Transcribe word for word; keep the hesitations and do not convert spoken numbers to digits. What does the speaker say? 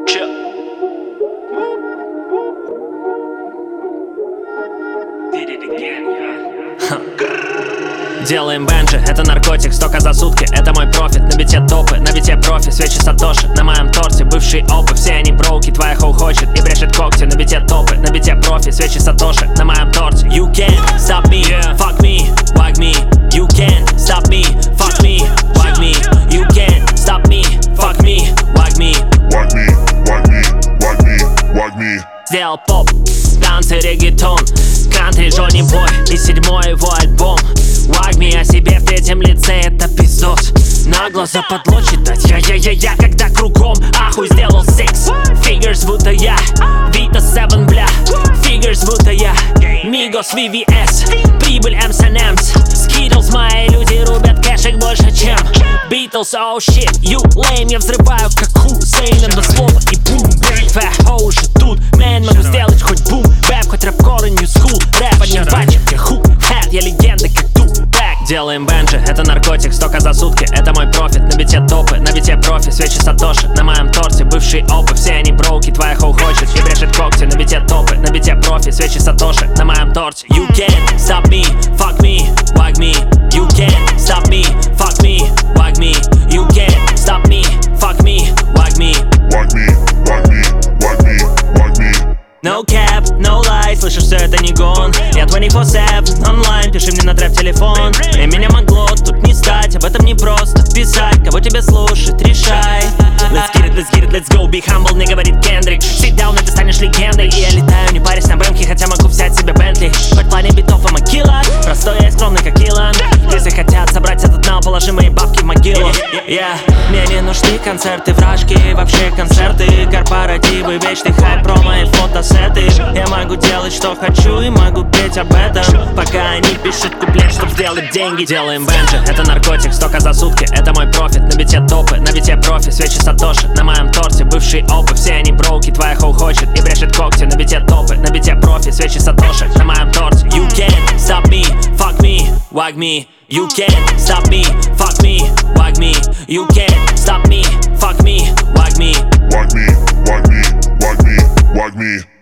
Делаем бенджи, это наркотик, столько за сутки, это мой профит. На бите топы, на бите профи, свечи сатоши. На моем торте бывшие опы, все они броуки. Твоя хоу хочет и брешет когти. На бите топы, на бите профи, свечи сатоши. На моем торте. You can't stop me, fuck me, wag me. You can't stop me, fuck me, wag me. You can't stop me, fuck me, wag me. Wag me, wag me, wag me, wag me. Сделал поп, танцы, реггетон, кантри, Джонни Бой и седьмой его альбом. Wag me о себе в третьем лице, это пиздос. На глаза подло читать, я-я-я-я, когда кругом ахуй сделал секс. Figures, будто я Vita семь, бля. Figures, будто я Migos, ви ви эс. Прибыль эм эс энд эмс. Skittles, мои люди рубят кэшек больше, чем Beatles, oh shit, you lame. Я взрываю как Хусейн, на слово и бум. Фэхо уже тут, мэн, могу сделать хоть бум. Бэп, хоть рэп-кор и нью-скул. Рэп, а не бачит, я хук. Хэт, я легенда, как ту. Делаем бенджи, это наркотик, столько за сутки, это мой профит. На бите топы, на бите профи, свечи сатоши. На моем торте бывшие опы, все они броуки. Твоя хоу хочет и брешет когти. На бите топы, на бите профи, свечи сатоши. На моем торте. You can't stop me, fuck me, wag me. You can't stop me, fuck me, wag me. You can't stop me, fuck me, wag me. Wag me, wag me, wag me, wag me. No cap, no lie, слышишь, все это не гон. Я двадцать четыре семь онлайн, пиши мне на трэп телефон. И меня могло тут не стать, об этом не просто писать. Кого тебе слушать, решай. Let's get it, let's get it, let's go, be humble, мне говорит Кендрик. Sit down, и ты станешь легендой. И я летаю, не парясь на бэмке, хотя могу взять себе Бентли. Хоть в плане битов I'm a killer, простой я и скромный, как Илон. Если хотят собрать этот нал, положи мои бабки в могилу. Yeah. Мне не нужны концерты, вражки, вообще концерты, корпоративы, вечный хайп про мои фотосеты. Я могу делать, что хочу, и могу петь об этом, пока они пишут куплет, чтоб сделать деньги. Делаем бенджи, это наркотик, столько за сутки, это мой профит. На бите топы, на бите профи, свечи сатоши. На моем торте бывшие опы, все они броуки. Твоя хоу хочет и брешет когти. На бите топы, на бите профи, свечи сатоши. На моем торте. You can't stop me, fuck me, wag me. You can't stop me, fuck me, wag me. You can't stop me, fuck me, wag me. Wag me, wag me, wag me, wag me.